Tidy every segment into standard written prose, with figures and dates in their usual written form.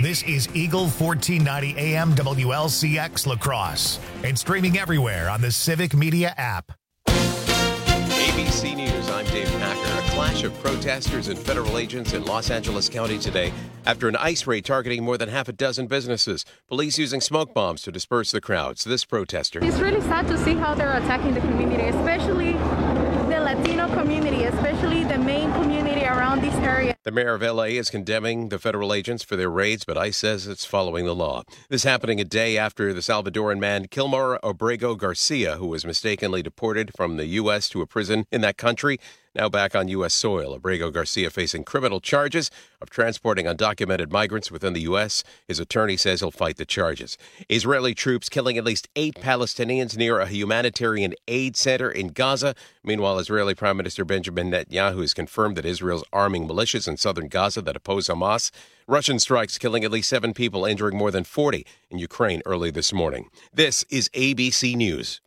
This is Eagle 1490 AM WLCX La Crosse and streaming everywhere on the Civic Media app. ABC News, I'm Dave Packer. A clash of protesters and federal agents in Los Angeles County today after an ICE raid targeting more than half a dozen businesses. Police using smoke bombs to disperse the crowds. This protester. It's really sad to see how they're attacking the community, especially the Latino community, especially the main community around this area. The mayor of L.A. is condemning the federal agents for their raids, but ICE says it's following the law. This happening a day after the Salvadoran man Kilmar Abrego Garcia, who was mistakenly deported from the U.S. to a prison in that country, now back on U.S. soil. Abrego Garcia facing criminal charges of transporting undocumented migrants within the U.S. His attorney says he'll fight the charges. Israeli troops killing at least 8 Palestinians near a humanitarian aid center in Gaza. Meanwhile, Israeli Prime Minister Benjamin Netanyahu has confirmed that Israel's arming militias in southern Gaza that oppose Hamas. Russian strikes killing at least 7 people, injuring more than 40 in Ukraine early this morning. This is ABC News.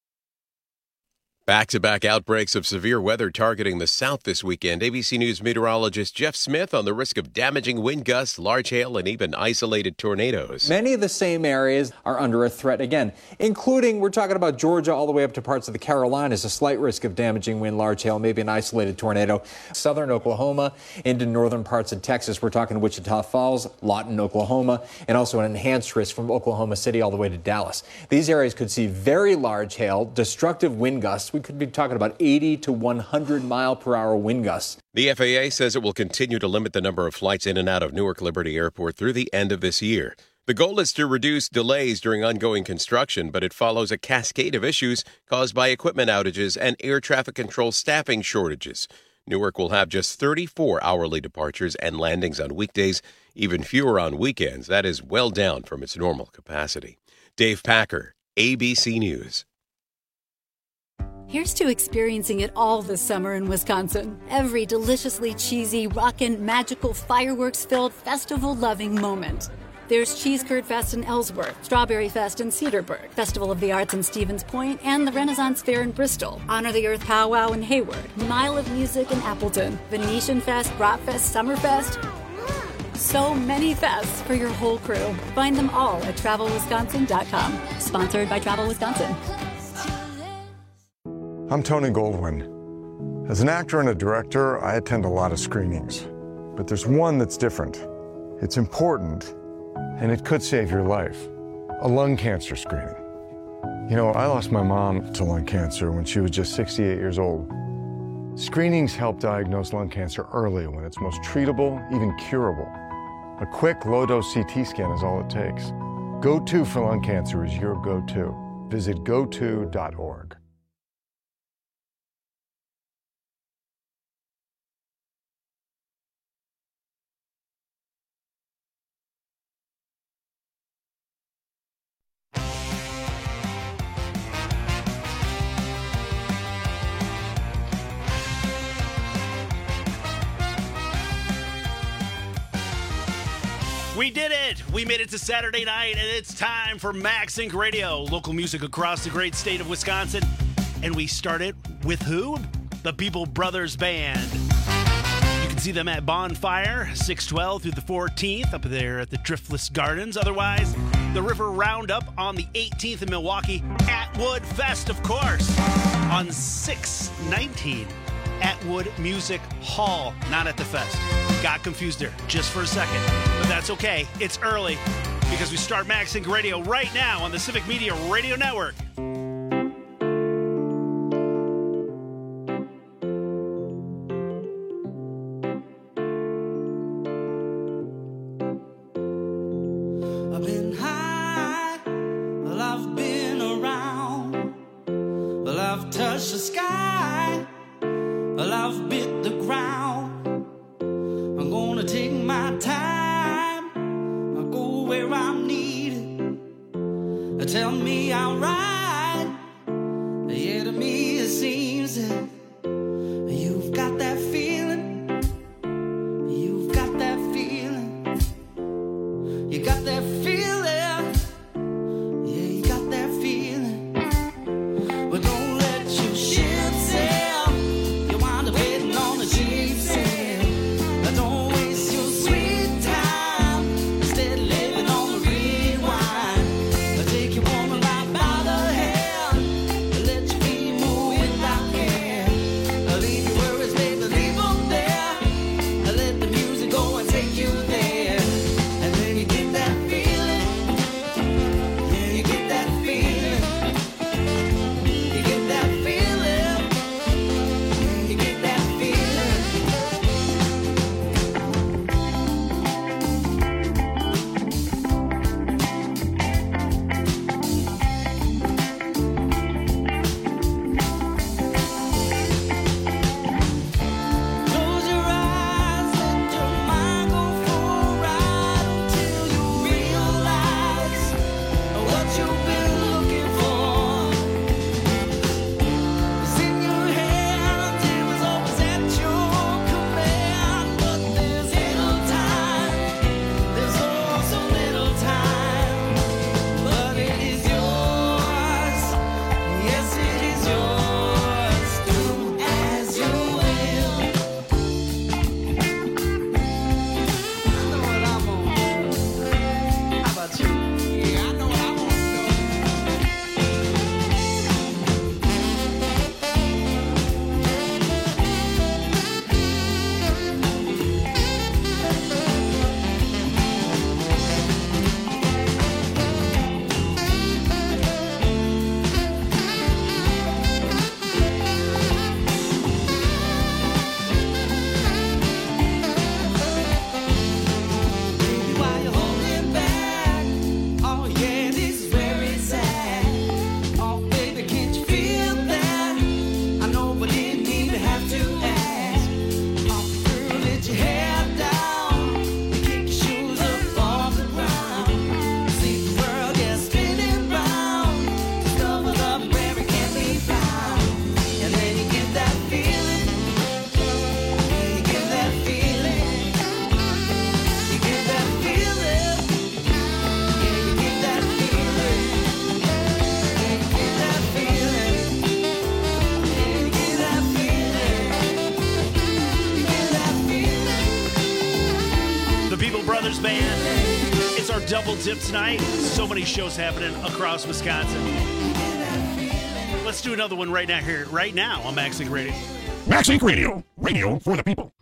Back-to-back outbreaks of severe weather targeting the south this weekend. ABC News meteorologist Jeff Smith on the risk of damaging wind gusts, large hail, and even isolated tornadoes. Many of the same areas are under a threat again, including, we're talking about Georgia all the way up to parts of the Carolinas, a slight risk of damaging wind, large hail, maybe an isolated tornado. Southern Oklahoma into northern parts of Texas. We're talking Wichita Falls, Lawton, Oklahoma, and also an enhanced risk from Oklahoma City all the way to Dallas. These areas could see very large hail, destructive wind gusts. We could be talking about 80 to 100 mile per hour wind gusts. The FAA says it will continue to limit the number of flights in and out of Newark Liberty Airport through the end of this year. The goal is to reduce delays during ongoing construction, but it follows a cascade of issues caused by equipment outages and air traffic control staffing shortages. Newark will have just 34 hourly departures and landings on weekdays, even fewer on weekends. That is well down from its normal capacity. Dave Packer, ABC News. Here's to experiencing it all this summer in Wisconsin. Every deliciously cheesy, rockin', magical, fireworks-filled, festival-loving moment. There's Cheese Curd Fest in Ellsworth, Strawberry Fest in Cedarburg, Festival of the Arts in Stevens Point, and the Renaissance Fair in Bristol, Honor the Earth Powwow in Hayward, Mile of Music in Appleton, Venetian Fest, Bratfest, Summerfest. So many fests for your whole crew. Find them all at TravelWisconsin.com. Sponsored by Travel Wisconsin. I'm Tony Goldwyn. As an actor and a director, I attend a lot of screenings. But there's one that's different. It's important, and it could save your life. A lung cancer screening. You know, I lost my mom to lung cancer when she was just 68 years old. Screenings help diagnose lung cancer early when it's most treatable, even curable. A quick, low-dose CT scan is all it takes. Go-To for lung cancer is your go-to. Visit goto.org. We did it! We made it to Saturday night, and it's time for Max Inc. Radio, local music across the great state of Wisconsin. And we started with who? The People Brothers Band. You can see them at Bonfire, 6/12 through the 14th, up there at the Driftless Gardens. Otherwise, the River Roundup on the 18th in Milwaukee, Atwood Fest, of course, on 6/19. Atwood Music Hall, not at the fest. Got confused there just for a second, but that's okay. It's early because we start Max Inc. Radio right now on the Civic Media Radio Network. I've been high, well, I've been around, well, I've touched the sky, well, I've bit the ground. I'm gonna take my time, I'll go where I'm needed. Tell me I'll ride, yeah, to me it seems that you've got that feeling, you've got that feeling, you got that feeling, yeah, you got that feeling. But don't let your ship sail, you wind up heading on a cheap sail. Don't waste your sweet time, instead double dip tonight. So many shows happening across Wisconsin. Let's do another one right now on Max Inc. Radio. Max Inc. Radio. Radio for the people.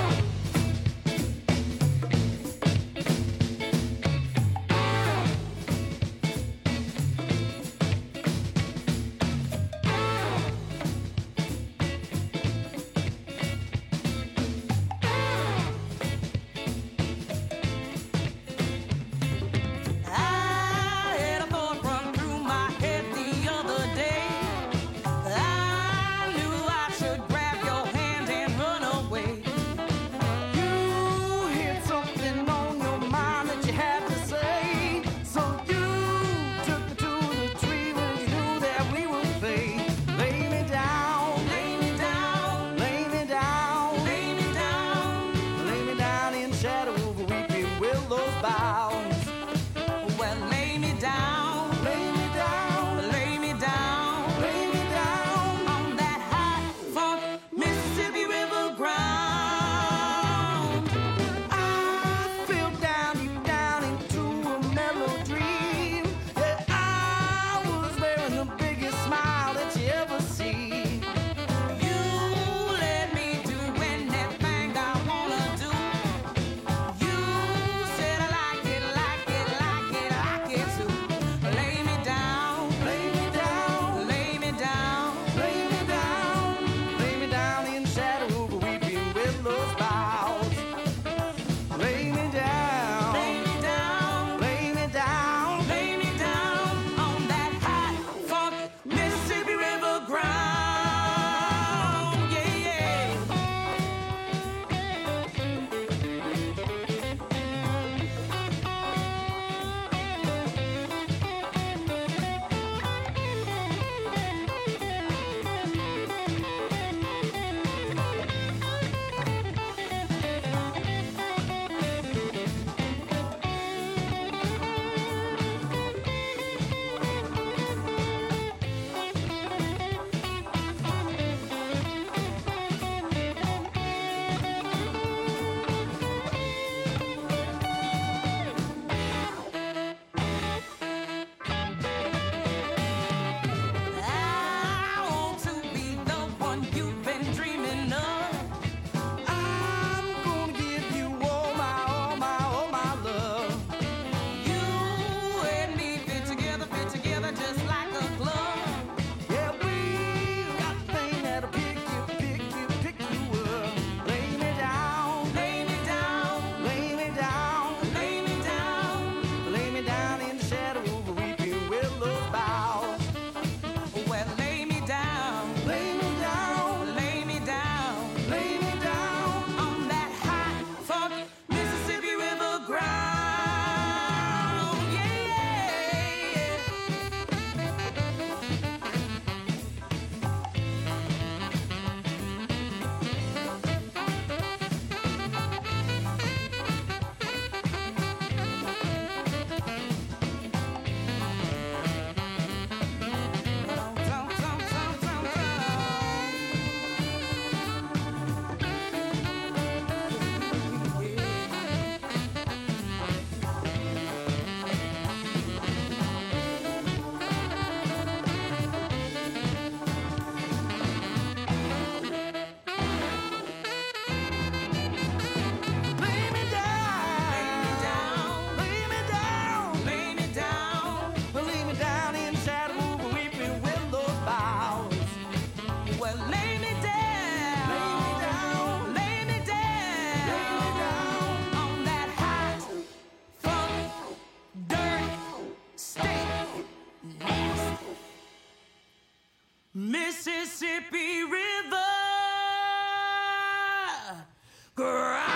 Mississippi River grind.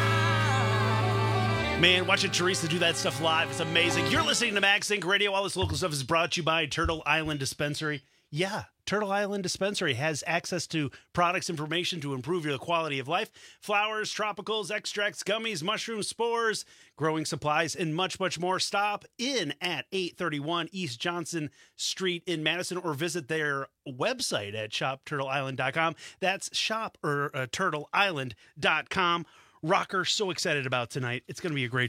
Man, watching Teresa do that stuff live is amazing. You're listening to Max Inc. Radio. All this local stuff is brought to you by Turtle Island Dispensary. Yeah, Turtle Island Dispensary has access to products information to improve your quality of life. Flowers, tropicals, extracts, gummies, mushrooms, spores, growing supplies, and much, much more. Stop in at 831 East Johnson Street in Madison or visit their website at shopturtleisland.com. That's turtleisland.com. Rocker, so excited about tonight. It's going to be a great show.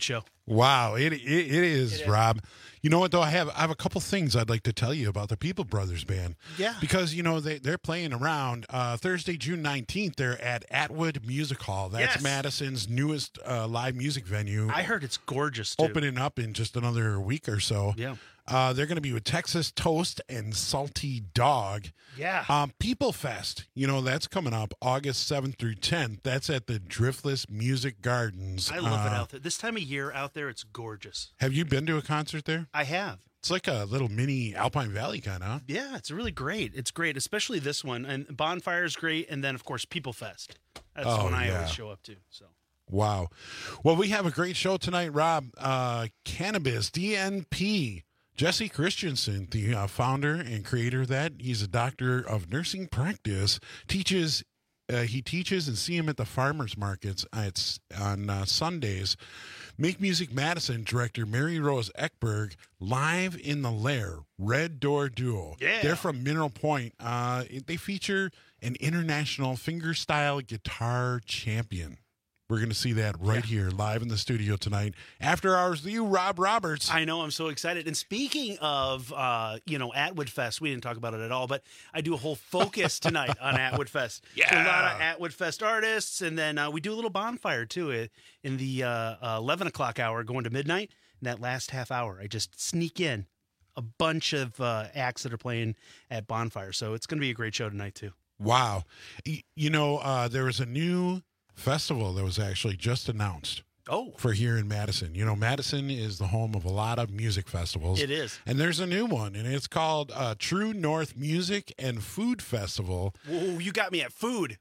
Wow, it is, Rob. You know what, though? I have a couple things I'd like to tell you about the People Brothers Band. Yeah. Because, they're playing around. Thursday, June 19th, they're at Atwood Music Hall. That's Madison's newest live music venue. I heard it's gorgeous, too. Opening up in just another week or so. Yeah. They're going to be with Texas Toast and Salty Dog. Yeah. People Fest, that's coming up August 7th through 10th. That's at the Driftless Music Gardens. I love it out there. This time of year out there, it's gorgeous. Have you been to a concert there? I have. It's like a little mini Alpine Valley kind of. Yeah, it's really great. It's great, especially this one. And Bonfire's great. And then, of course, People Fest. That's the one I always show up to. So. Wow. Well, we have a great show tonight, Rob. Cannabis, DNP. Jesse Christensen, the founder and creator of that, he's a doctor of nursing practice, he teaches and see him at the farmers markets on Sundays. Make Music Madison director Mary Rose Ekberg, live in the Lair, Red Door Duo. Yeah. They're from Mineral Point. They feature an international fingerstyle guitar champion. We're going to see that right here live in the studio tonight. After hours with you, Rob Roberts. I know. I'm so excited. And speaking of, Atwood Fest, we didn't talk about it at all, but I do a whole focus tonight on Atwood Fest. Yeah. So a lot of Atwood Fest artists. And then we do a little bonfire, too, in the 11 o'clock hour going to midnight. In that last half hour, I just sneak in a bunch of acts that are playing at Bonfire. So it's going to be a great show tonight, too. Wow. There was a new festival that was actually just announced. For here in Madison. Madison is the home of a lot of music festivals. It is. And there's a new one, and it's called True North Music and Food Festival. Whoa, you got me at food.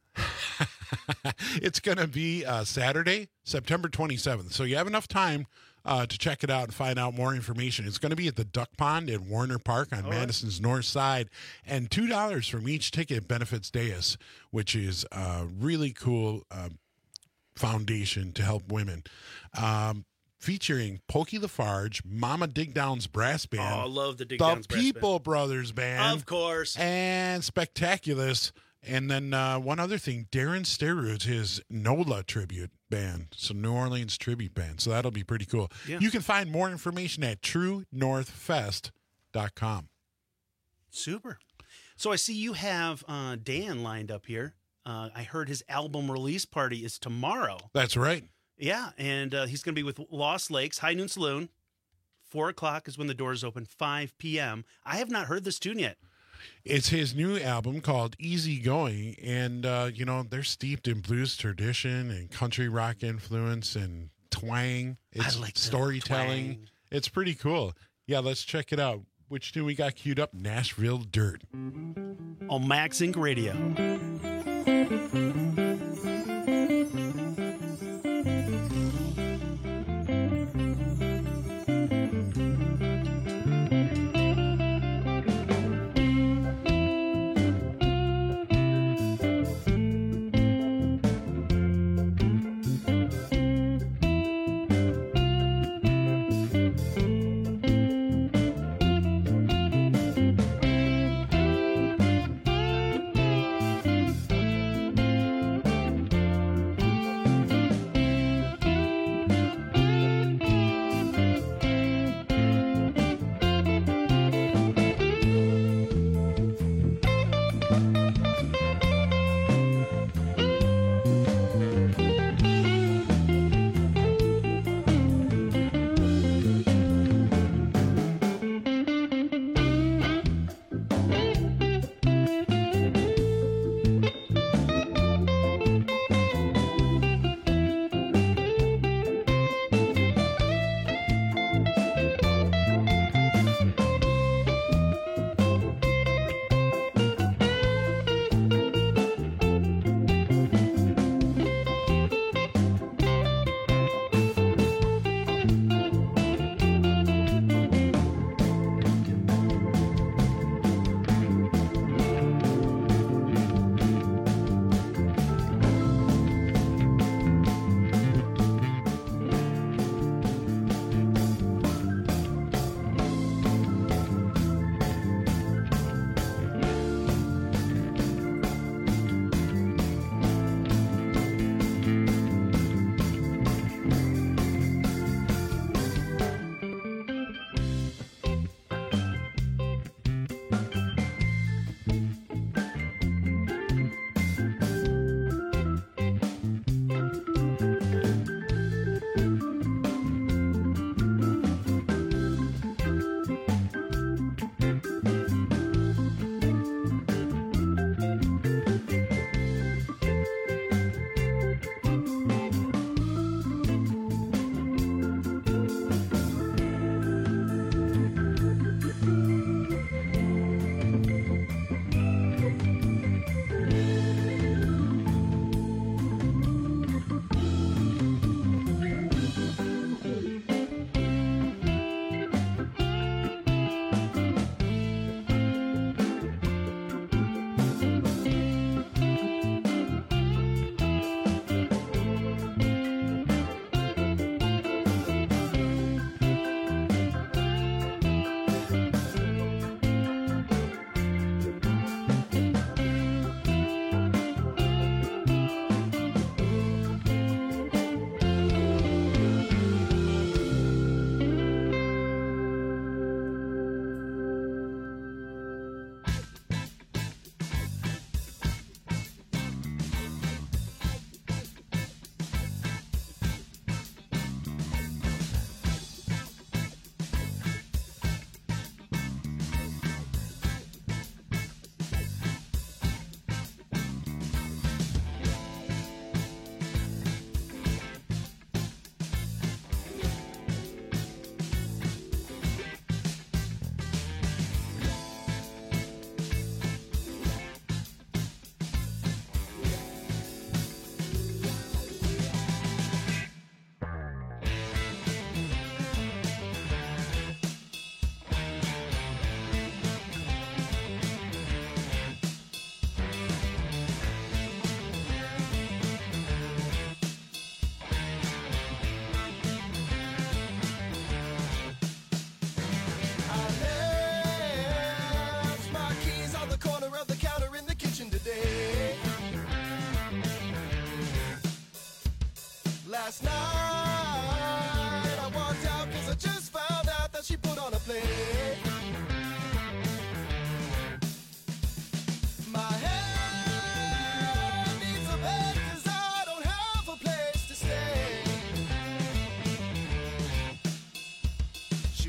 It's going to be Saturday, September 27th. So you have enough time to check it out and find out more information. It's going to be at the Duck Pond at Warner Park on Madison's north side. And $2 from each ticket benefits Deus, which is a really cool foundation to help women. Featuring Pokey Lafarge, Mama Digdown's Brass Band. Oh, I love the Digdown's Brass Band. The People Brothers Band. Of course. And Spectaculous. And then one other thing, Darren Sterud's, his NOLA tribute band. So New Orleans tribute band. So that'll be pretty cool. Yeah. You can find more information at truenorthfest.com. Super. So I see you have Dan lined up here. I heard his album release party is tomorrow. That's right. Yeah, and he's going to be with Lost Lakes, High Noon Saloon. 4 o'clock is when the doors open, 5 p.m. I have not heard this tune yet. It's his new album called Easy Going, and, they're steeped in blues tradition and country rock influence and twang. It's I like storytelling. Twang. It's pretty cool. Yeah, let's check it out. Which tune we got queued up? Nashville Dirt. On Max Inc. Radio.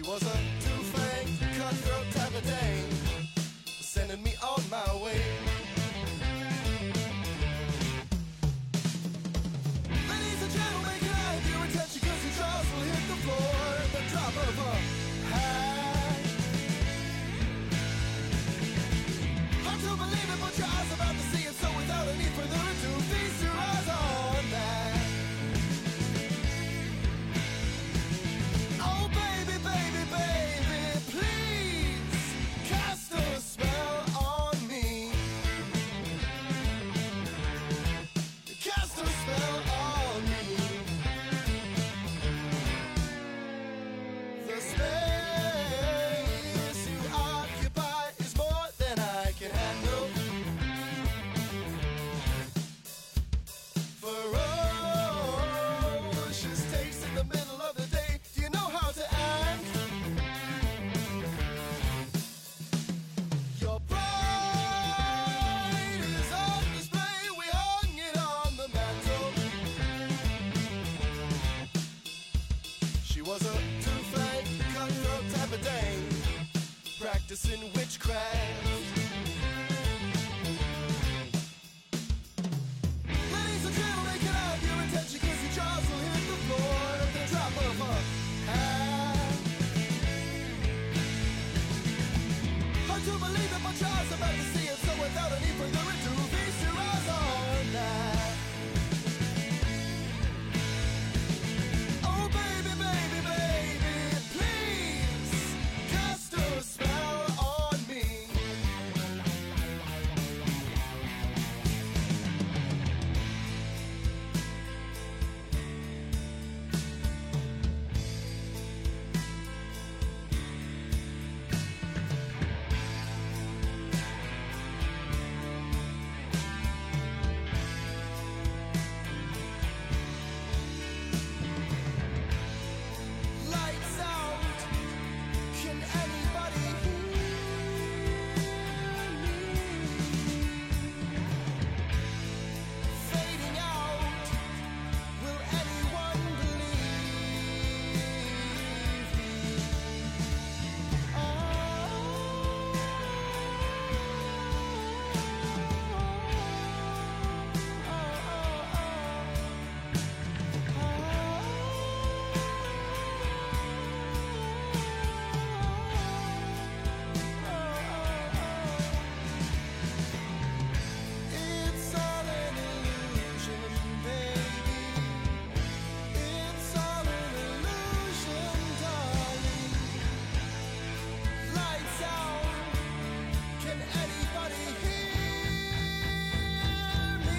She was a two-faced, cutthroat type of dame, sending me on my way. Ladies and gentlemen, can I have your attention? Cause your jaws will hit the floor at the drop of a hat. Hard to believe it, but your eyes about to see it. So without any further ado, feast your eyes on that. Oh baby, baby, baby, please cast a spell on me. Cast a spell on me. The space you occupy is more than I can handle. Ferocious taste in the middle of the day. Do you know how to act? Your pride is on display. We hung it on the mantle. She was a two-faced, cutthroat type of dame, practicing witchcraft. Ladies and gentlemen, can I have your attention? Cause your jaws will hit the floor at the drop of a hat. Hard to believe it, but your eyes about to see it. So without any further ado, feast your eyes on that. Oh baby, baby, baby, please cast a spell on me. Lights out. Can anybody hear me? Fading out. Will anyone believe me? It's all an illusion, baby. It's all an illusion, darling. Lights out. Can anybody hear me?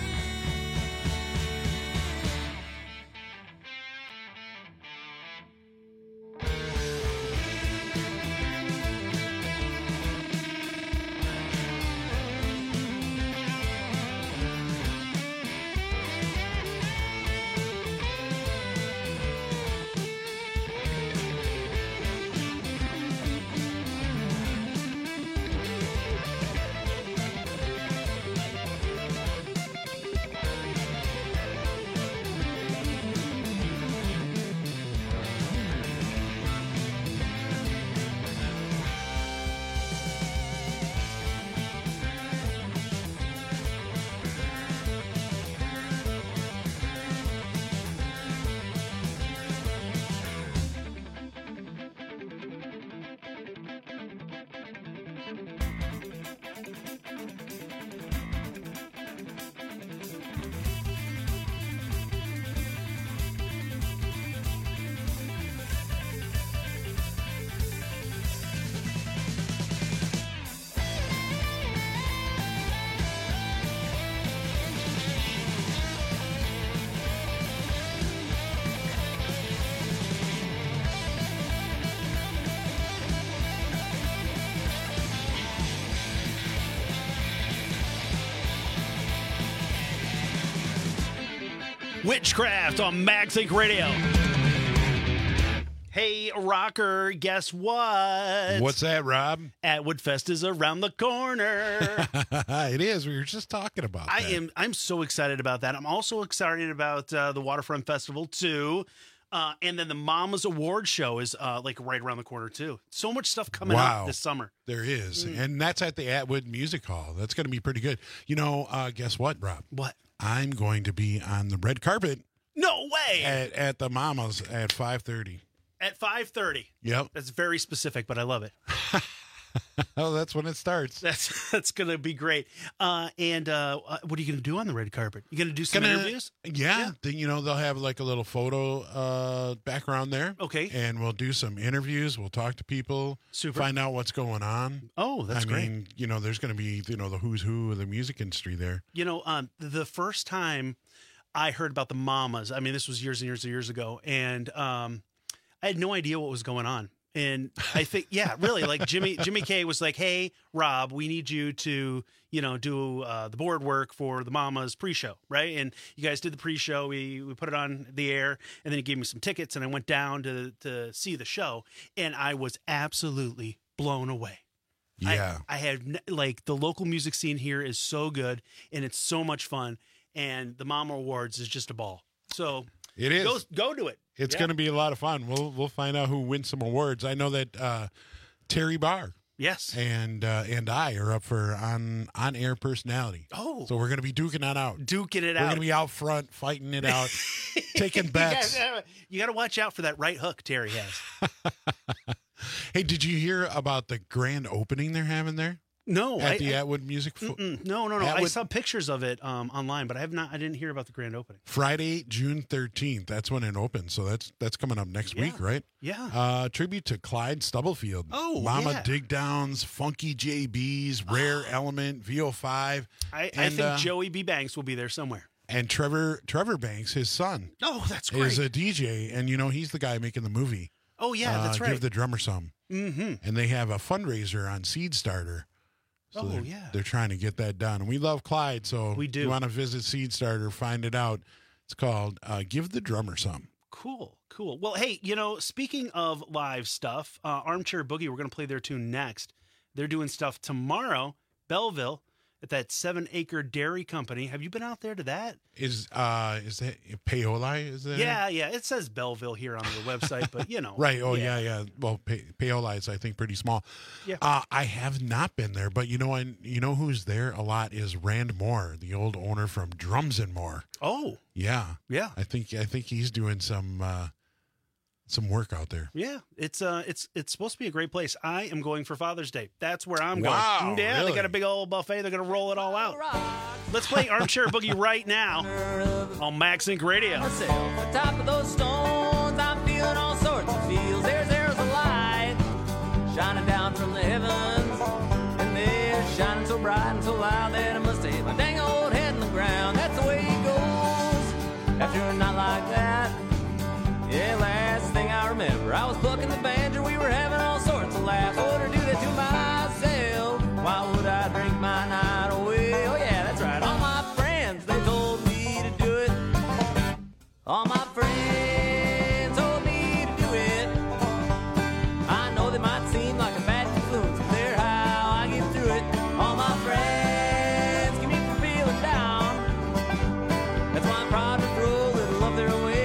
Witchcraft on Maxink Radio. Hey, rocker, guess what? What's that, Rob? Atwood Fest is around the corner. It is. We were just talking about that. I'm so excited about that. I'm also excited about the Waterfront Festival, too. And then the Mama's Award Show is like right around the corner too. So much stuff coming up this summer. There is. And that's at the Atwood Music Hall. That's going to be pretty good. You know, guess what, Rob? What? I'm going to be on the red carpet. No way. At the Mama's at 5:30. At 5:30. Yep. That's very specific, but I love it. Oh, that's when it starts. That's going to be great. And what are you going to do on the red carpet? You going to do some interviews? Yeah. Then, you know, they'll have like a little photo background there. Okay. And we'll do some interviews. We'll talk to people. Super. Find out what's going on. Oh, that's great. I mean, you know, there's going to be, you know, the who's who of the music industry there. You know, the first time I heard about the Mamas, I mean, this was years and years and years ago, and I had no idea what was going on. And I think, yeah, really, like Jimmy K was like, "Hey, Rob, we need you to, you know, do the board work for the Mamas pre-show, right?" And you guys did the pre-show. We put it on the air, and then he gave me some tickets, and I went down to see the show, and I was absolutely blown away. Yeah, I had like the local music scene here is so good, and it's so much fun, and the Mama Awards is just a ball. So it is. Go to it. It's going to be a lot of fun. We'll find out who wins some awards. I know that Terry Barr, yes, and I are up for on air personality. Oh, so we're going to be duking it out. We're going to be out front, fighting it out, taking bets. You got to watch out for that right hook Terry has. Hey, did you hear about the grand opening they're having there? No, at the Atwood Music. No. Atwood, I saw pictures of it online, but I didn't hear about the grand opening. Friday, June 13th. That's when it opens. So that's coming up next week, right? Yeah. Tribute to Clyde Stubblefield. Oh, Mama Dig Downs, Funky JBs, Rare Element, VO5. I think Joey B. Banks will be there somewhere. And Trevor Banks, his son. Oh, that's great. Is a DJ, and you know he's the guy making the movie. Oh yeah, that's right. Give the Drummer Some. Mm-hmm. And they have a fundraiser on Seed Starter. So they're trying to get that done. And we love Clyde, so we do. If you want to visit Seed Starter, find it out. It's called Give the Drummer Some. Cool. Well, hey, you know, speaking of live stuff, Armchair Boogie, we're going to play their tune next. They're doing stuff tomorrow, Belleville, at that 7-acre dairy company. Have you been out there to that? Is that Paoli? Is that? Yeah. It says Belleville here on their website, but you know. Right. Oh, yeah. Well, Paoli is, I think, pretty small. Yeah. I have not been there, but you know who's there a lot is Rand Moore, the old owner from Drums and More. Oh. Yeah. Yeah. I think he's doing some work out there. Yeah, it's supposed to be a great place. I am going for Father's Day. That's where I'm wow, going. Yeah, really? They got a big old buffet. They're going to roll it all out. Let's play Armchair Boogie right now on Max Inc. Radio. On top of those stones, I'm feeling all sorts of feels. There's a light shining down from the heavens, and they're shining so bright and so loud that I must hit my dang old head in the ground. That's the way it goes after a night like that. Yeah, last thing I remember, I was plucking the banjo, we were having all sorts of laughs. I wouldn't do that to myself, why would I drink my night away? Oh yeah, that's right, all my friends, they told me to do it. All my friends told me to do it. I know they might seem like a bad influence, but they're how I get through it. All my friends keep me from feeling down. That's why I'm proud to throw a little of their way.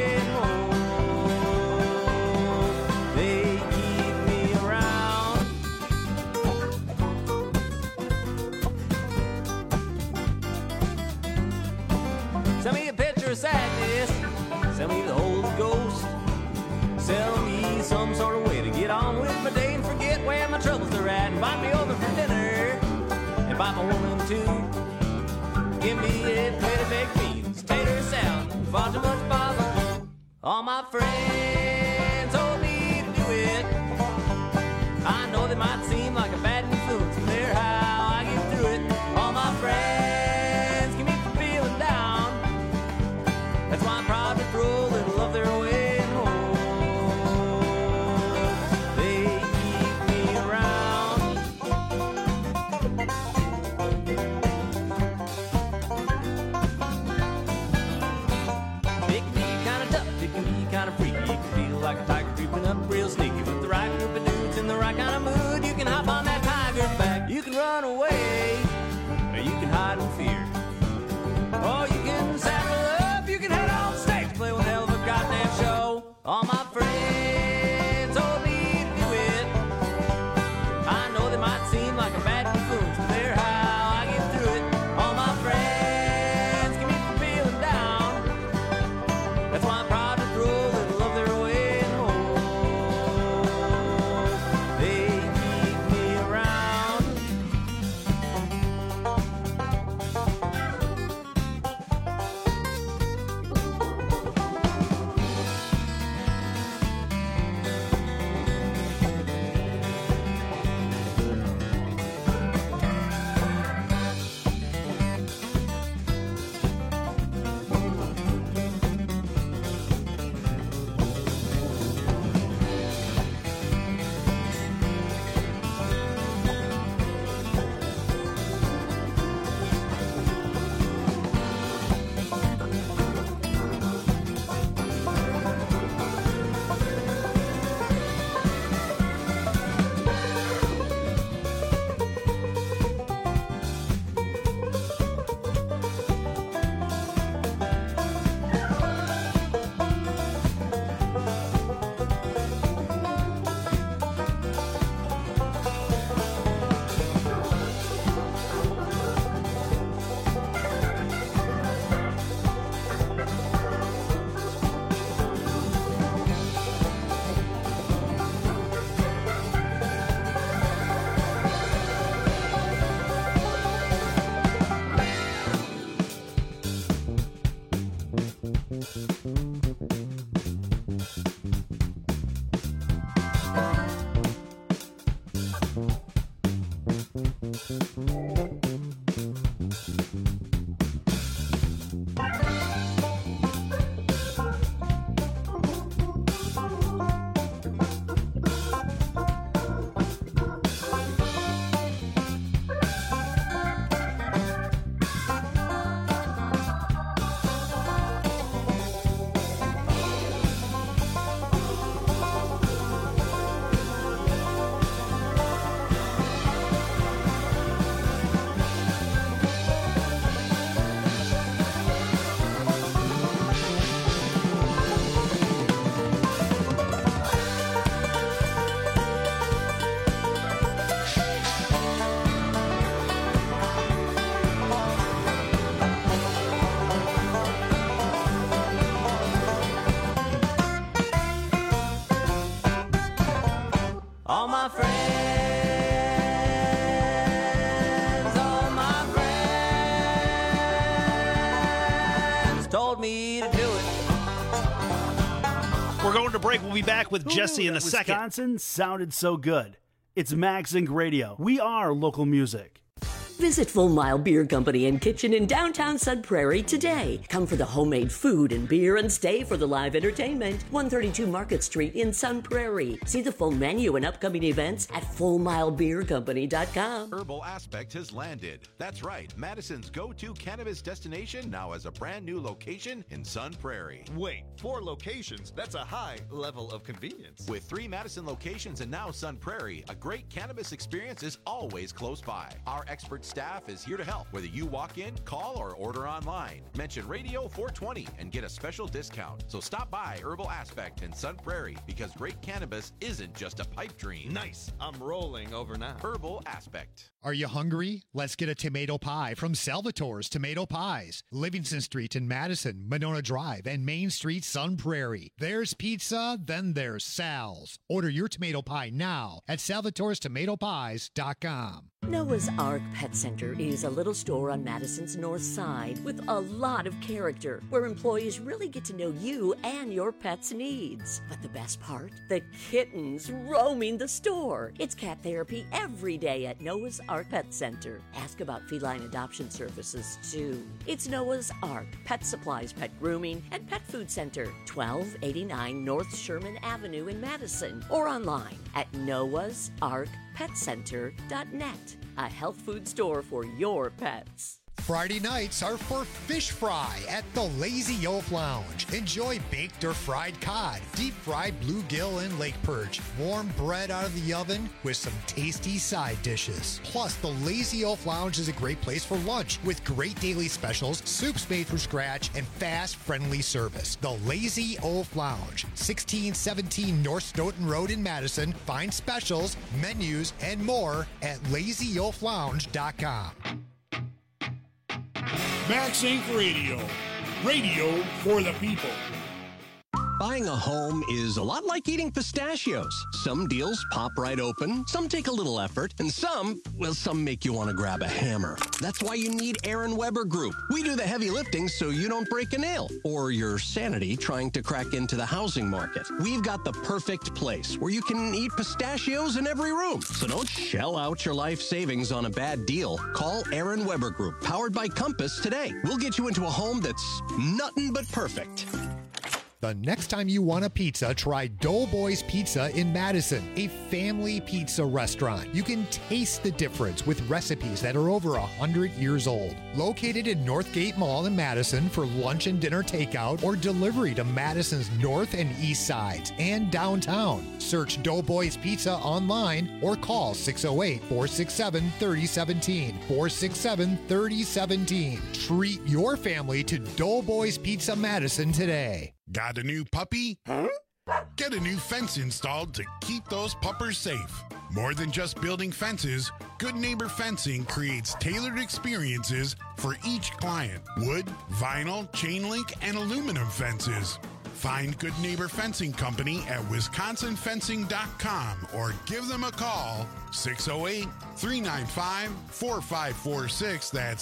Send me a picture of sadness, send me the Holy Ghost, sell me some sort of way to get on with my day and forget where my troubles are at. Invite me over for dinner, invite my woman too. Give me a plate of baked beans, tater salad, far too much bother. All my friends told me to do it. I know they might seem like a bad influence, but they're how I get through it. All my friends keep me from feeling down. That's why I'm proud to throw a little of their way home. They keep me around. It can be kind of tough, it can be kind of freaky. It can feel All my friends, told me to do it. We're going to break. We'll be back with Jesse in a second. Wisconsin sounded so good. It's MaxInc Radio. We are local music. Visit Full Mile Beer Company and Kitchen in downtown Sun Prairie today. Come for the homemade food and beer and stay for the live entertainment. 132 Market Street in Sun Prairie. See the full menu and upcoming events at FullMileBeerCompany.com. Herbal Aspect has landed. That's right. Madison's go-to cannabis destination now has a brand new location in Sun Prairie. Wait, 4 locations? That's a high level of convenience. With 3 Madison locations and now Sun Prairie, a great cannabis experience is always close by. Our expert staff is here to help, whether you walk in, call, or order online. Mention Radio 420 and get a special discount. So stop by Herbal Aspect in Sun Prairie, because great cannabis isn't just a pipe dream. Nice. I'm rolling over now. Herbal Aspect. Are you hungry? Let's get a tomato pie from Salvatore's Tomato Pies. Livingston Street in Madison, Monona Drive, and Main Street, Sun Prairie. There's pizza, then there's Sal's. Order your tomato pie now at salvatorestomatopies.com. Noah's Ark Pet Center is a little store on Madison's north side with a lot of character, where employees really get to know you and your pet's needs. But the best part? The kittens roaming the store. It's cat therapy every day at Noah's Ark Pet Center. Ask about feline adoption services, too. It's Noah's Ark Pet Supplies, Pet Grooming, and Pet Food Center, 1289 North Sherman Avenue in Madison, or online at noahsarkpetcenter.net. A health food store for your pets. Friday nights are for fish fry at the Lazy Oaf Lounge. Enjoy baked or fried cod, deep-fried bluegill and lake perch, warm bread out of the oven with some tasty side dishes. Plus, the Lazy Oaf Lounge is a great place for lunch with great daily specials, soups made from scratch, and fast, friendly service. The Lazy Oaf Lounge, 1617 North Stoughton Road in Madison. Find specials, menus, and more at lazyoaflounge.com. MaxInc Radio. Radio for the people. Buying a home is a lot like eating pistachios. Some deals pop right open, some take a little effort, and some make you want to grab a hammer. That's why you need Aaron Weber Group. We do the heavy lifting so you don't break a nail or your sanity trying to crack into the housing market. We've got the perfect place where you can eat pistachios in every room. So don't shell out your life savings on a bad deal. Call Aaron Weber Group, powered by Compass, today. We'll get you into a home that's nothing but perfect. The next time you want a pizza, try Doughboys Pizza in Madison, a family pizza restaurant. You can taste the difference with recipes that are over 100 years old. Located in Northgate Mall in Madison for lunch and dinner takeout or delivery to Madison's north and east sides and downtown. Search Doughboys Pizza online or call 608-467-3017. 467-3017. Treat your family to Doughboys Pizza Madison today. Got a new puppy? Huh? Get a new fence installed to keep those puppers safe. More than just building fences, Good Neighbor Fencing creates tailored experiences for each client. Wood, vinyl, chain link, and aluminum fences. Find Good Neighbor Fencing Company at wisconsinfencing.com or give them a call, 608-395-4546. That's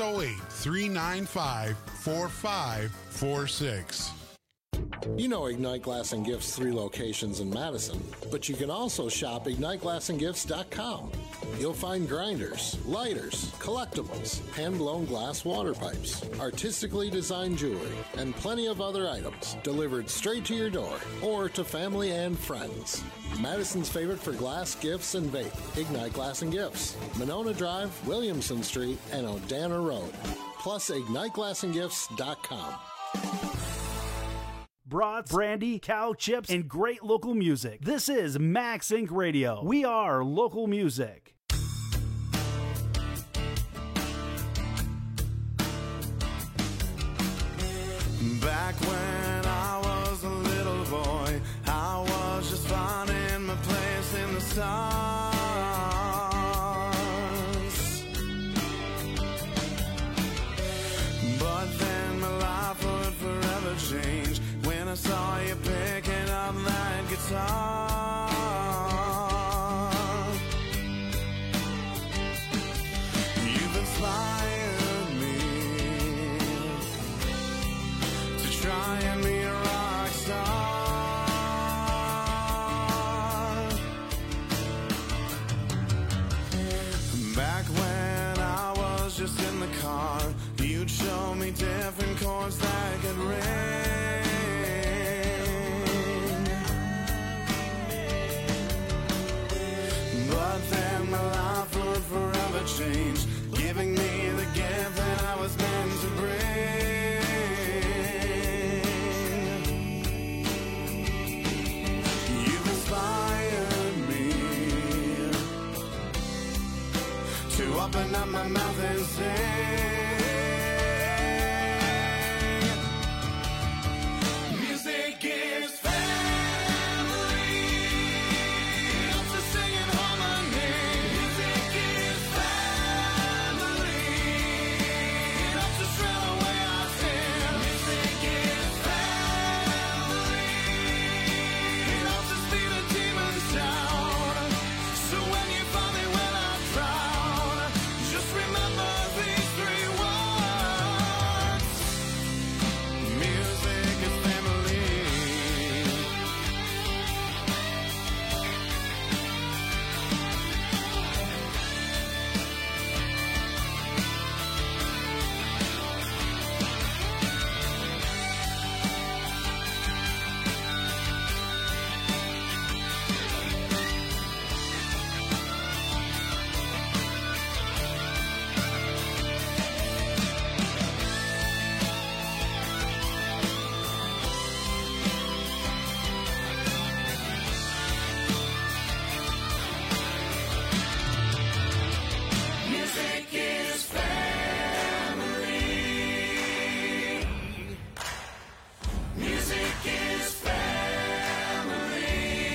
608-395-4546. You know Ignite Glass and Gifts 3 locations in Madison, but you can also shop IgniteGlassandGifts.com. You'll find grinders, lighters, collectibles, hand-blown glass water pipes, artistically designed jewelry, and plenty of other items delivered straight to your door or to family and friends. Madison's favorite for glass, gifts, and vape, Ignite Glass and Gifts, Monona Drive, Williamson Street, and Odana Road. Plus, IgniteGlassandGifts.com. Brats, brandy, cow chips, and great local music. This is MaxInc Radio. We are local music. Back when I was a little boy, I was just finding my place in the stars. But then my life would forever change when I saw you picking up that guitar. but then my life would forever change, giving me the gift that I was meant to bring. You've inspired me to open up my mouth and say, music is family. Helps us sing in harmony. Music is family. It helps us throw away our sin. Music is family. It helps us beat the demons down. So when you find me when I drown, just remember these three words. Music is family. Music is family. Music is family.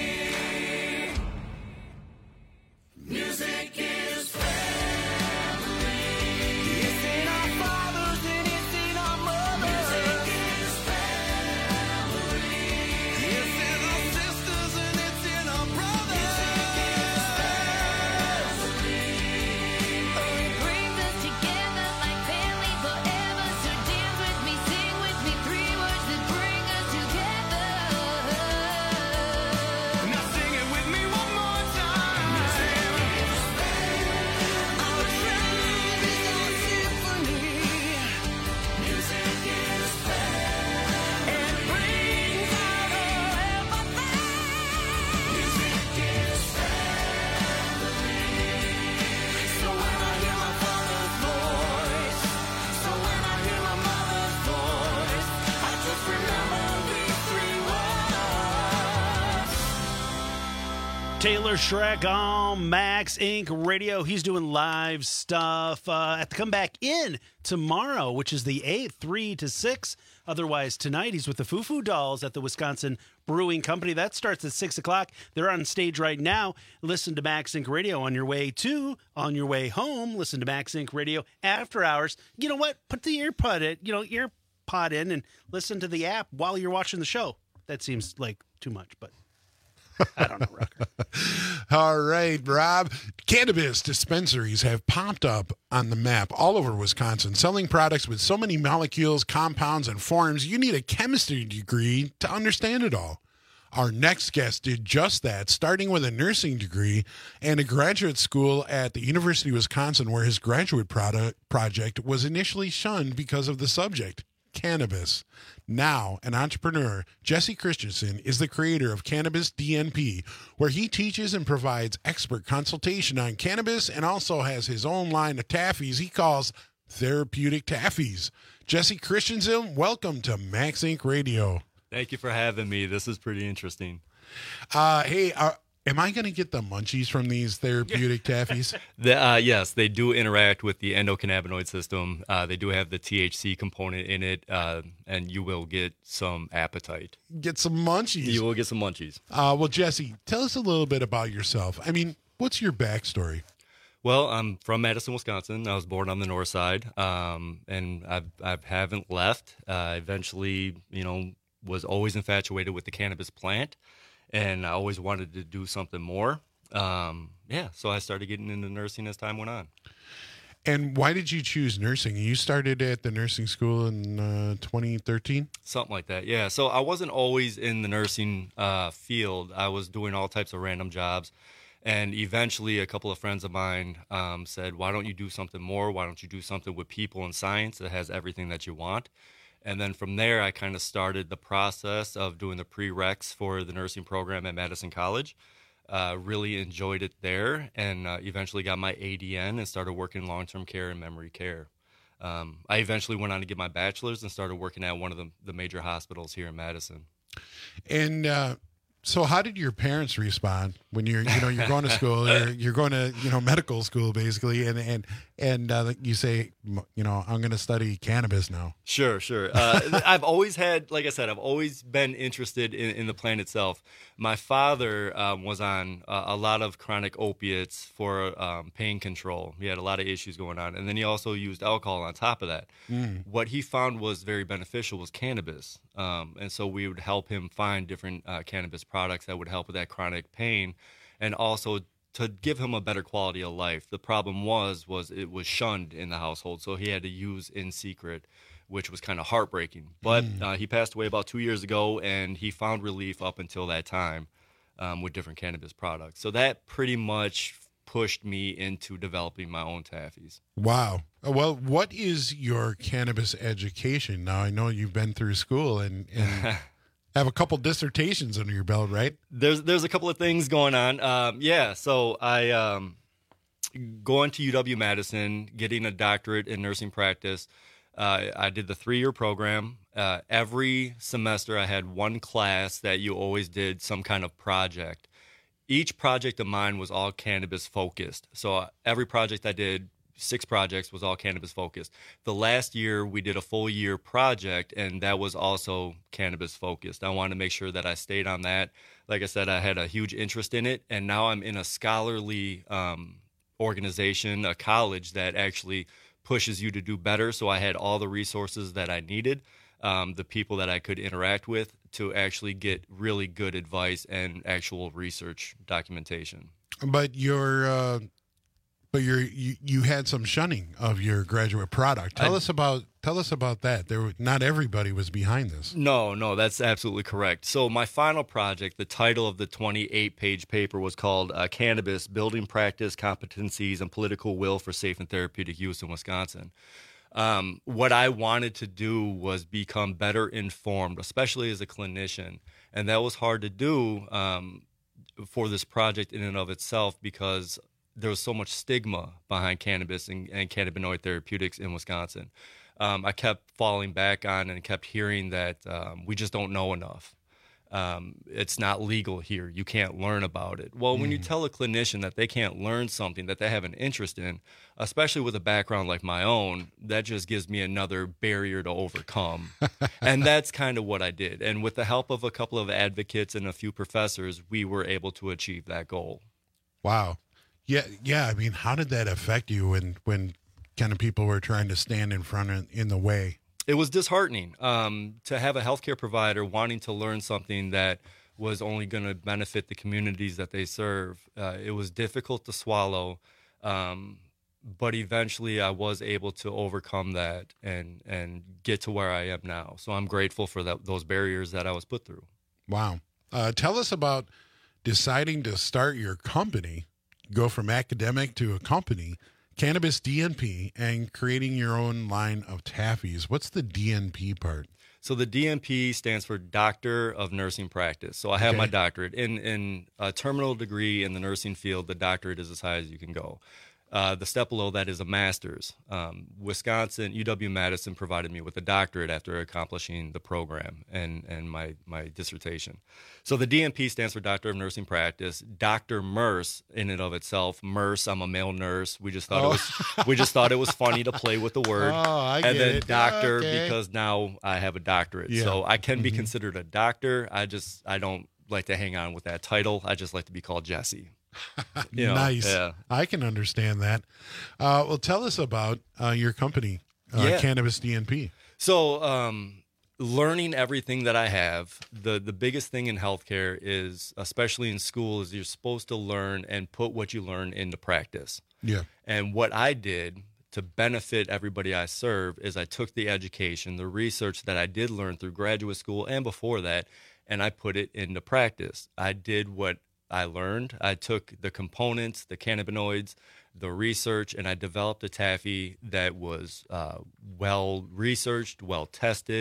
Music is family. It's in our fathers and it's in our mothers. Music is family. It's in our sisters and it's in our brothers. Music is family. Oh, it brings us together like family forever. So dance with me, sing with me, three words that bring us together. Now sing it with me one more time. Music is Our tribe is our symphony. Music is It brings out our empathy. Music is So when I hear my father's voice, so when I hear my mother's voice, I just remember these three words. Taylor Schreck on Max Inc. Radio. He's doing live stuff at the Comeback In tomorrow, which is the 8th, 3 to 6. Otherwise, tonight he's with the Foo Foo Dolls at the Wisconsin Brewing Company. That starts at 6 o'clock. They're on stage right now. Listen to Max Inc. Radio on your way to, on your way home. Listen to Max Inc. Radio after hours. You know what? Put the earpod in and listen to the app while you're watching the show. That seems like too much, but I don't know, Rucker. All right, Rob. Cannabis dispensaries have popped up on the map all over Wisconsin, selling products with so many molecules, compounds, and forms, you need a chemistry degree to understand it all. Our next guest did just that, starting with a nursing degree and a graduate school at the University of Wisconsin, where his graduate project was initially shunned because of the subject, cannabis. Now, an entrepreneur, Jesse Christensen is the creator of Cannabis DNP, where he teaches and provides expert consultation on cannabis and also has his own line of taffies he calls therapeutic taffies. Jesse Christensen, welcome to Max Inc. Radio. Thank you for having me. This is pretty interesting. Hey, am I going to get the munchies from these therapeutic taffies? Yes, they do interact with the endocannabinoid system. They do have the THC component in it, and you will get some appetite. Get some munchies. You will get some munchies. Well, Jesse, tell us a little bit about yourself. I mean, what's your backstory? Well, I'm from Madison, Wisconsin. I was born on the north side, and I haven't left. Eventually, was always infatuated with the cannabis plant, and I always wanted to do something more. So I started getting into nursing as time went on. And why did you choose nursing? You started at the nursing school in 2013? Something like that, yeah. So I wasn't always in the nursing field. I was doing all types of random jobs. And eventually a couple of friends of mine said, why don't you do something more? Why don't you do something with people and science that has everything that you want? And then from there, I kind of started the process of doing the prereqs for the nursing program at Madison College. really enjoyed it there, and eventually got my ADN and started working long-term care and memory care. I eventually went on to get my bachelor's and started working at one of the major hospitals here in Madison. And so how did your parents respond when you're going to school, you're going to, medical school basically, and you say, I'm going to study cannabis now? Sure. I've always had, like I said, I've always been interested in the plant itself. My father was on a lot of chronic opiates for pain control. He had a lot of issues going on. And then he also used alcohol on top of that. What he found was very beneficial was cannabis. And so we would help him find different cannabis products that would help with that chronic pain, and also to give him a better quality of life. The problem was it was shunned in the household, so he had to use in secret, which was kind of heartbreaking. But he passed away about 2 years ago, and he found relief up until that time with different cannabis products. So that pretty much pushed me into developing my own taffies. Wow. Well, what is your cannabis education? Now, I know you've been through school and have a couple dissertations under your belt, right? There's a couple of things going on. So I going to UW-Madison, getting a doctorate in nursing practice. I did the 3-year program. Every semester I had one class that you always did some kind of project. Each project of mine was all cannabis focused. So every project I did, 6 projects, was all cannabis focused. The last year we did a full year project, and that was also cannabis focused. I wanted to make sure that I stayed on that. Like I said, I had a huge interest in it, and now I'm in a scholarly organization, a college that actually pushes you to do better. So I had all the resources that I needed, the people that I could interact with to actually get really good advice and actual research documentation. But you had some shunning of your graduate product. Tell us about that. Not everybody was behind this. No, that's absolutely correct. So my final project, the title of the 28-page paper was called Cannabis, Building Practice, Competencies, and Political Will for Safe and Therapeutic Use in Wisconsin. What I wanted to do was become better informed, especially as a clinician. And that was hard to do for this project in and of itself because there was so much stigma behind cannabis and cannabinoid therapeutics in Wisconsin. I kept falling back on and kept hearing that we just don't know enough. It's not legal here. You can't learn about it. Well, when you tell a clinician that they can't learn something that they have an interest in, especially with a background like my own, that just gives me another barrier to overcome. And that's kind of what I did. And with the help of a couple of advocates and a few professors, we were able to achieve that goal. Wow. Yeah. I mean, how did that affect you when kind of people were trying to stand in front in the way? It was disheartening to have a healthcare provider wanting to learn something that was only going to benefit the communities that they serve. It was difficult to swallow, but eventually I was able to overcome that and get to where I am now. So I'm grateful for those barriers that I was put through. Wow. Tell us about deciding to start your company, go from academic to a company, Cannabis DNP, and creating your own line of taffies. What's the DNP part? So the DNP stands for Doctor of Nursing Practice. So I have my doctorate. In a terminal degree in the nursing field, the doctorate is as high as you can go. The step below that is a master's. Wisconsin, UW-Madison provided me with a doctorate after accomplishing the program and my dissertation. So the DNP stands for Doctor of Nursing Practice. Dr. Merce, in and of itself, Merce, I'm a male nurse. We just thought it was funny to play with the word. And then doctor because now I have a doctorate. Yeah. So I can be considered a doctor. I don't like to hang on with that title. I just like to be called Jesse. Nice. Yeah. I can understand that. Well, tell us about your company, Cannabis DNP. So, learning everything that I have, the biggest thing in healthcare is, especially in school, is you're supposed to learn and put what you learn into practice. Yeah. And what I did to benefit everybody I serve is I took the education, the research that I did learn through graduate school and before that, and I put it into practice. I did what I learned. I took the components, the cannabinoids, the research, and I developed a taffy that was well researched, well tested,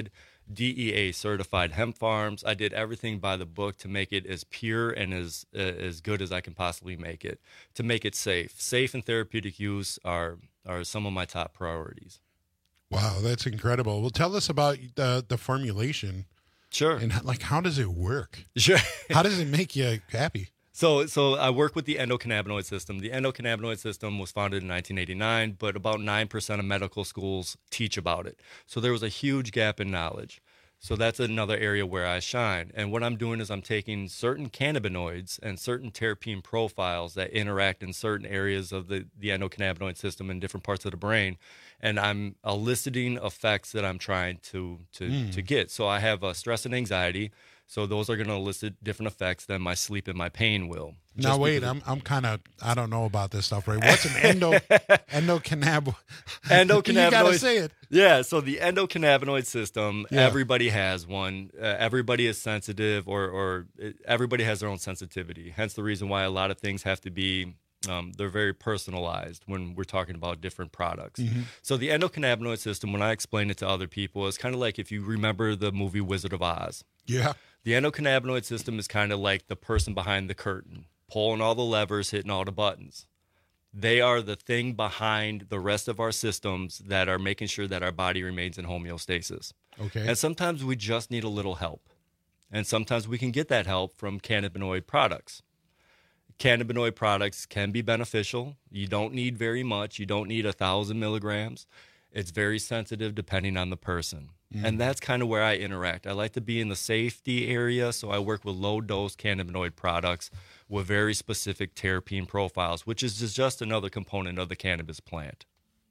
DEA certified hemp farms. I did everything by the book to make it as pure and as good as I can possibly make it, to make it safe. Safe and therapeutic use are some of my top priorities. Wow, that's incredible. Well, tell us about the formulation. Sure. And how does it work? Sure. How does it make you happy? So I work with the endocannabinoid system. The endocannabinoid system was founded in 1989, but about 9% of medical schools teach about it. So there was a huge gap in knowledge. So that's another area where I shine. And what I'm doing is I'm taking certain cannabinoids and certain terpene profiles that interact in certain areas of the endocannabinoid system in different parts of the brain, and I'm eliciting effects that I'm trying to get. So I have stress and anxiety. So those are going to elicit different effects than my sleep and my pain will. Now wait, I'm kind of, I don't know about this stuff, right? What's an endocannabinoid? Endocannabinoid. You got to say it. Yeah, so the endocannabinoid system, everybody has one. Everybody is sensitive, or everybody has their own sensitivity. Hence the reason why a lot of things have to be, they're very personalized when we're talking about different products. Mm-hmm. So the endocannabinoid system, when I explain it to other people, is kind of like if you remember the movie Wizard of Oz. Yeah. The endocannabinoid system is kind of like the person behind the curtain, pulling all the levers, hitting all the buttons. They are the thing behind the rest of our systems that are making sure that our body remains in homeostasis. Okay. And sometimes we just need a little help. And sometimes we can get that help from cannabinoid products. Cannabinoid products can be beneficial. You don't need very much. You don't need 1,000 milligrams. It's very sensitive depending on the person. And that's kind of where I interact. I like to be in the safety area, so I work with low-dose cannabinoid products with very specific terpene profiles, which is just another component of the cannabis plant.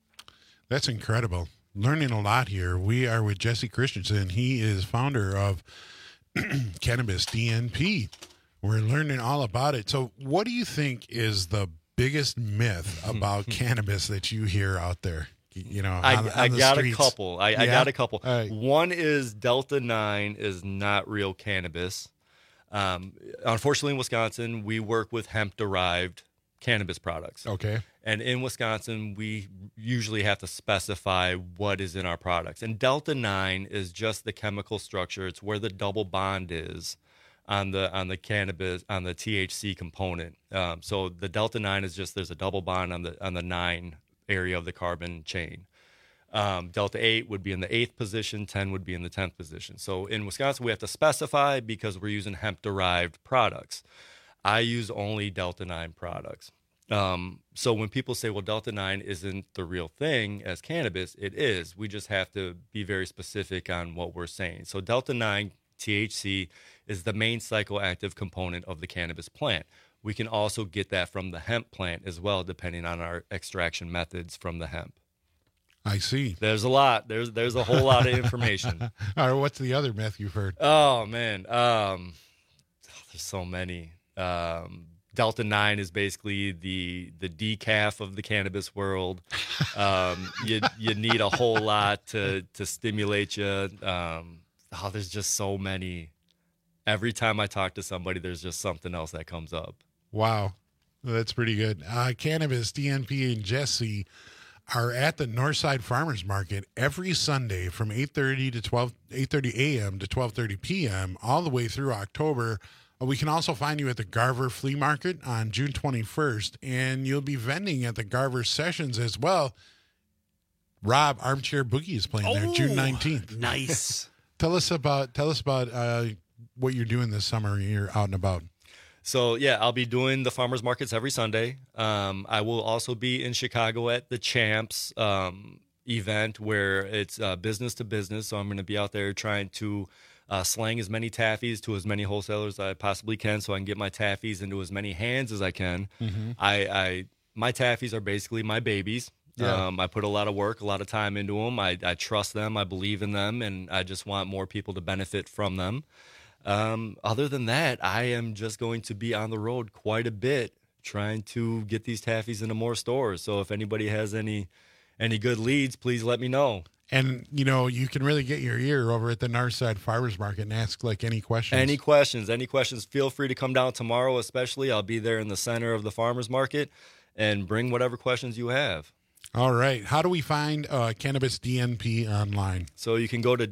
That's incredible. Learning a lot here. We are with Jesse Christensen. He is founder of Cannabis DNP. We're learning all about it. So what do you think is the biggest myth about cannabis that you hear out there? You know, I got a couple. I got a couple. Right. One is Delta-9 is not real cannabis. Unfortunately, in Wisconsin, we work with hemp-derived cannabis products. Okay. And in Wisconsin, we usually have to specify what is in our products. And Delta-9 is just the chemical structure. It's where the double bond is on the cannabis, on the THC component. So the Delta-9 is just, there's a double bond on the 9 area of the carbon chain. Delta-8 would be in the 8th position, 10 would be in the 10th position. So in Wisconsin, we have to specify because we're using hemp-derived products. I use only Delta-9 products. So when people say, well, Delta-9 isn't the real thing as cannabis, it is. We just have to be very specific on what we're saying. So Delta-9 THC is the main psychoactive component of the cannabis plant. We can also get that from the hemp plant as well, depending on our extraction methods from the hemp. I see. There's a lot. There's a whole lot of information. All right, what's the other myth you've heard? Oh, man. There's so many. Delta-9 is basically the decaf of the cannabis world. You need a whole lot to stimulate you. There's just so many. Every time I talk to somebody, there's just something else that comes up. Wow. That's pretty good. Cannabis, DNP, and Jesse are at the Northside Farmers Market every Sunday from 8:30 a.m. to 12:30 p.m. all the way through October. We can also find you at the Garver Flea Market on June 21st, and you'll be vending at the Garver Sessions as well. Rob, Armchair Boogie is playing there June 19th. Nice. Tell us about what you're doing this summer. You're out and about. So, yeah, I'll be doing the farmers markets every Sunday. I will also be in Chicago at the Champs event where it's business to business. So I'm going to be out there trying to slang as many taffies to as many wholesalers as I possibly can so I can get my taffies into as many hands as I can. Mm-hmm. My taffies are basically my babies. Yeah. I put a lot of work, a lot of time into them. I trust them. I believe in them, and I just want more people to benefit from them. Other than that, I am just going to be on the road quite a bit trying to get these taffies into more stores. So if anybody has any good leads, please let me know. And, you know, you can really get your ear over at the Northside Farmers Market and ask, like, any questions. Any questions, feel free to come down tomorrow especially. I'll be there in the center of the farmers market and bring whatever questions you have. All right. How do we find Cannabis DNP online? So you can go to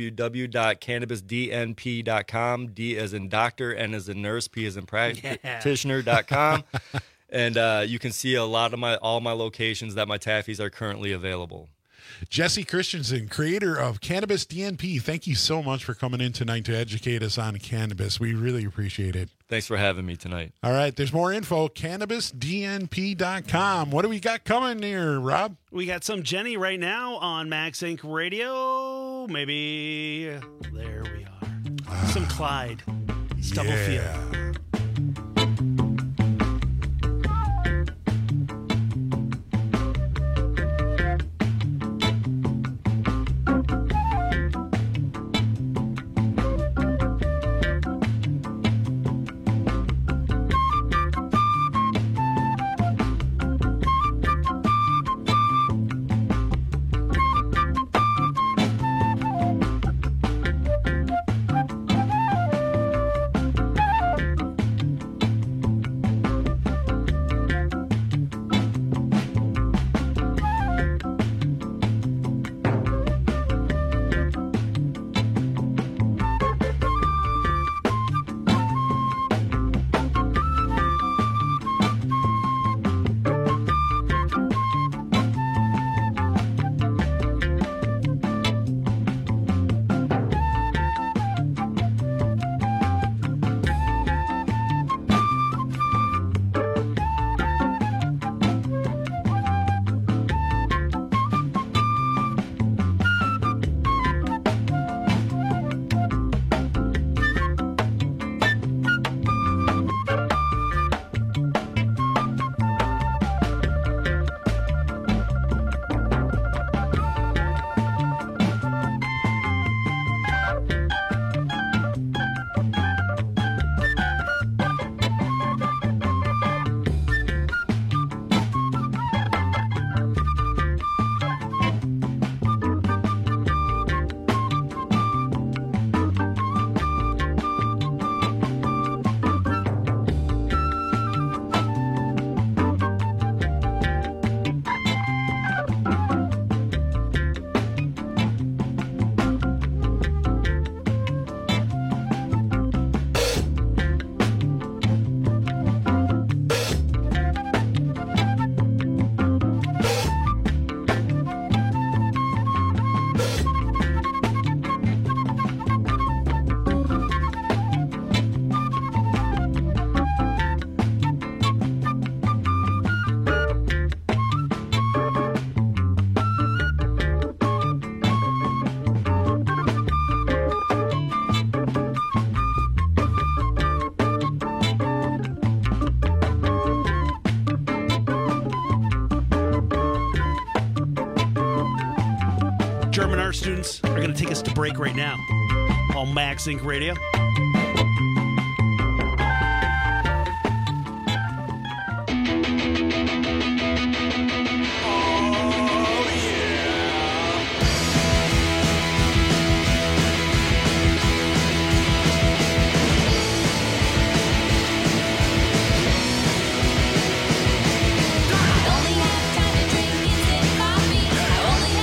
www.cannabisdnp.com, D as in doctor, N as in nurse, P as in practitioner.com. And you can see all my locations that my taffies are currently available. Jesse Christensen, creator of Cannabis DNP, thank you so much for coming in tonight to educate us on cannabis. We really appreciate it. Thanks for having me tonight. All right, there's more info, cannabisdnp.com. What do we got coming here, Rob? We got some Jenny right now on Max Inc. Radio. Maybe there we are. Some Clyde. Stubblefield. Yeah. German art students are going to take us to break right now on Max Inc. Radio.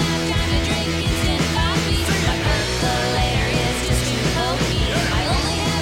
I only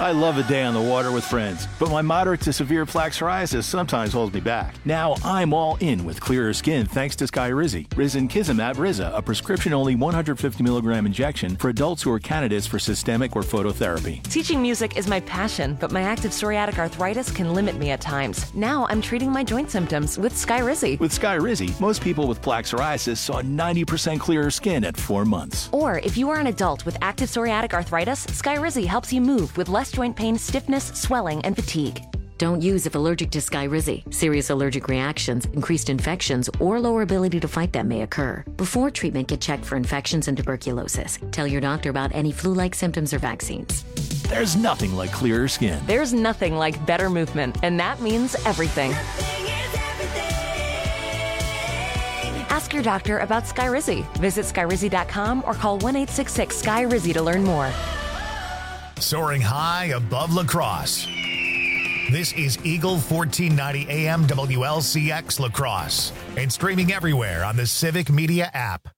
I love a day on the water with friends, but my moderate to severe plaque psoriasis sometimes holds me back. Now I'm all in with clearer skin thanks to Skyrizi. Risankizumab Riza, a prescription-only 150 milligram injection for adults who are candidates for systemic or phototherapy. Teaching music is my passion, but my active psoriatic arthritis can limit me at times. Now I'm treating my joint symptoms with Skyrizi. With Skyrizi, most people with plaque psoriasis saw 90% clearer skin at 4 months. Or if you are an adult with active psoriatic arthritis, Skyrizi helps you move with less joint pain, stiffness, swelling, and fatigue. Don't use if allergic to Skyrizi. Serious allergic reactions, increased infections, or lower ability to fight them may occur. Before treatment, get checked for infections and tuberculosis. Tell your doctor about any flu-like symptoms or vaccines. There's nothing like clearer skin. There's nothing like better movement, and that means everything. Ask your doctor about Skyrizi. Visit Skyrizi.com or call 1-866-SKY-RIZZI to learn more. Soaring high above La Crosse. This is Eagle 1490 AM WLCX La Crosse and streaming everywhere on the Civic Media app.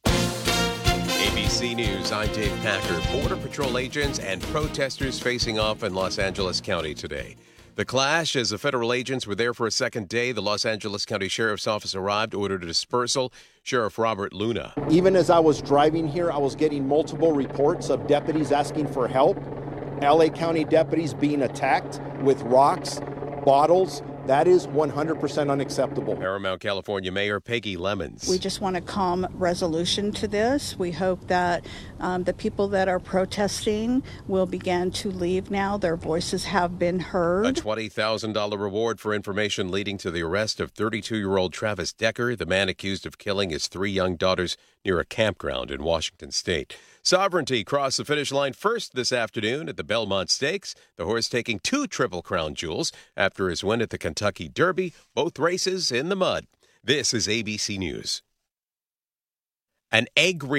ABC News, I'm Dave Packer. Border Patrol agents and protesters facing off in Los Angeles County today. The clash as the federal agents were there for a second day. The Los Angeles County Sheriff's Office arrived, ordered a dispersal. Sheriff Robert Luna. Even as I was driving here, I was getting multiple reports of deputies asking for help. LA County deputies being attacked with rocks, bottles. That is 100% unacceptable. Paramount, California Mayor Peggy Lemons. We just want a calm resolution to this. We hope that the people that are protesting will begin to leave now. Their voices have been heard. A $20,000 reward for information leading to the arrest of 32-year-old Travis Decker, the man accused of killing his 3 young daughters near a campground in Washington State. Sovereignty crossed the finish line first this afternoon at the Belmont Stakes. The horse taking 2 Triple Crown jewels after his win at the Kentucky Derby, both races in the mud. This is ABC News. An egg